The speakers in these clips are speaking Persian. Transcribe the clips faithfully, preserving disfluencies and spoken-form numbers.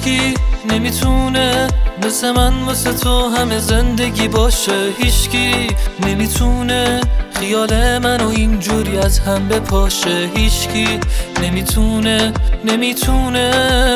هیچکی نمیتونه مثل من واسه تو همه زندگی باشه. هیچکی نمیتونه خیال منو اینجوری از هم بپاشه. هیچکی نمیتونه نمیتونه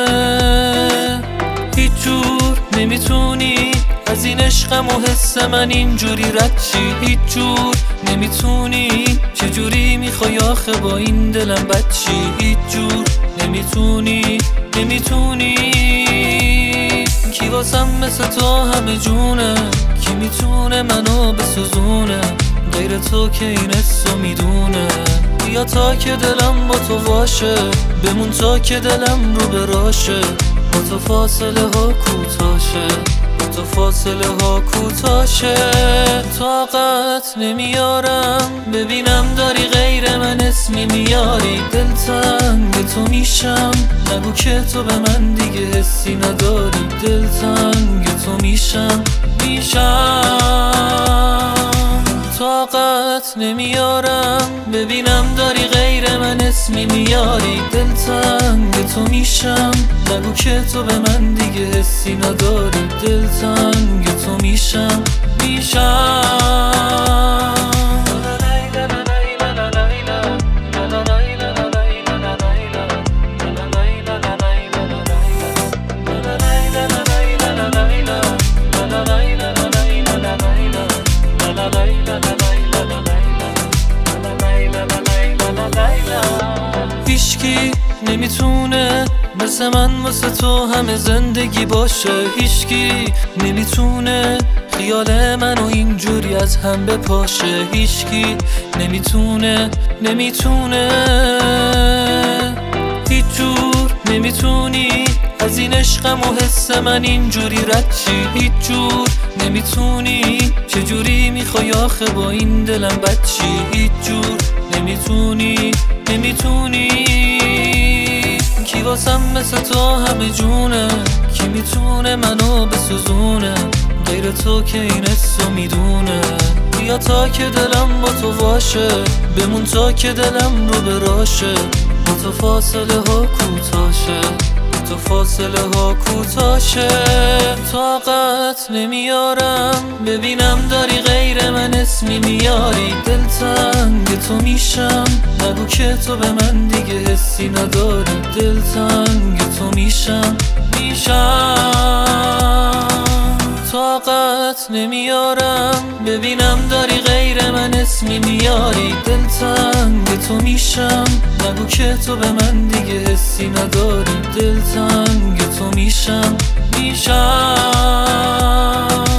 هیچ جور نمیتونی از این عشقم و حس من اینجوری رد چی. هیچ جور نمیتونی چجوری میخوای آخه با این دلم بد چی. هیچ جور نمیتونی نمیتونی کی واسم مثل تو همه جونه. کی میتونه منو بسوزونه غیر تو که این حسو میدونه. بیا تا که دلم با تو واشه بمون تا که دلم رو براشه. با تو فاصله ها کوتاشه با تو فاصله ها کوتاشه. طاقت نمیارم ببینم داری غیر من اسمی میاری. دلتنگ تو میشم نگو که تو به من دیگه حسی نداری. دلتنگ تو میشم میشم طاقت نمیارم ببینم داری غیر من اسمی میاری. دلتنگ تو میشم نگو که تو به من دیگه حسی نداری. دلتنگ تو میشم میشم هیچکی نمیتونه مثل من واسه تو همه زندگی باشه. هیچکی نمیتونه خیال منو اینجوری از هم بپاشه. هیچکی نمیتونه نمیتونه هیچ جور نمیتونی از این عشقم و حس من اینجوری رد چی. هیچ جور نمیتونی چجوری میخوای آخه با این دلم بد چی. هیچ جور نمیتونی نمیتونی کی واسم مثل تو همه جونه. کی میتونه منو بسوزونه غیر تو که این حسو میدونه. بیا تا که دلم با تو واشه بمون تا که دلم رو براشه. با تو فاصله ها کوتاشه تو فاصله ها کوتاشه. طاقت نمیارم ببینم داری غیر من اسمی میاری. دلتنگ تو میشم نگو که تو به من دیگه حسی نداری. دلتنگ تو میشم میشم طاقت نمیارم ببینم داری غیر من اسمی میاری. دلتنگ تو میشم نگو که تو به من دیگه حسی نداری. دلتنگ تو میشم میشم